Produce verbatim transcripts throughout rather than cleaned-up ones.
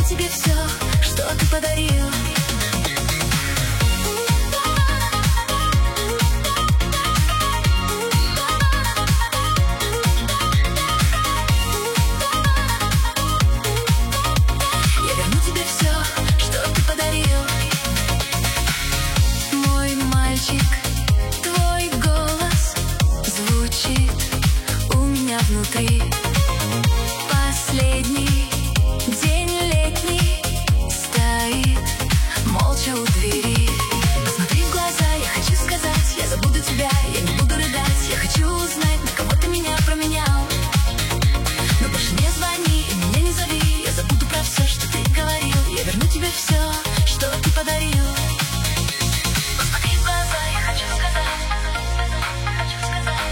тебе все, что ты подарил. Я верну тебе все, что ты подарил. Мой мальчик, твой голос звучит у меня внутри. Последний день летний стоит молча у двери. Посмотри в глаза, я хочу сказать, я забуду тебя, я не буду рыдать. Я хочу узнать, на кого ты меня променял. Но больше не звони и меня не зови. Я забуду про все, что ты говорил. Я верну тебе все, что ты подарил. Посмотри в глаза, я хочу сказать, хочу сказать.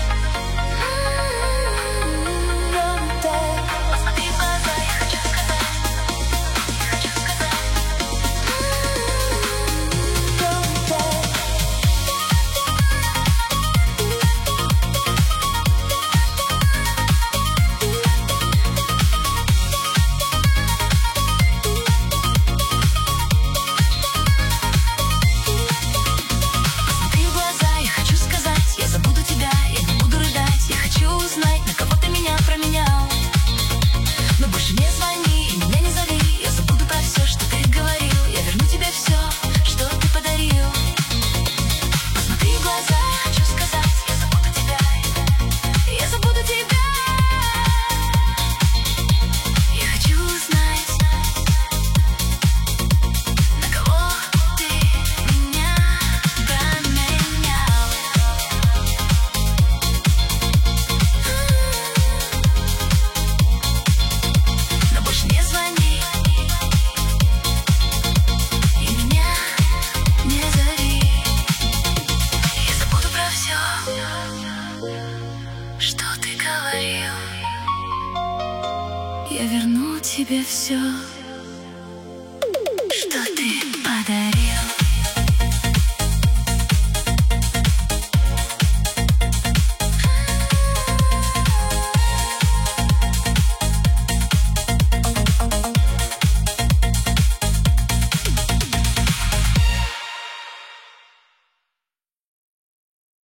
Что ты говорил? Я верну тебе все.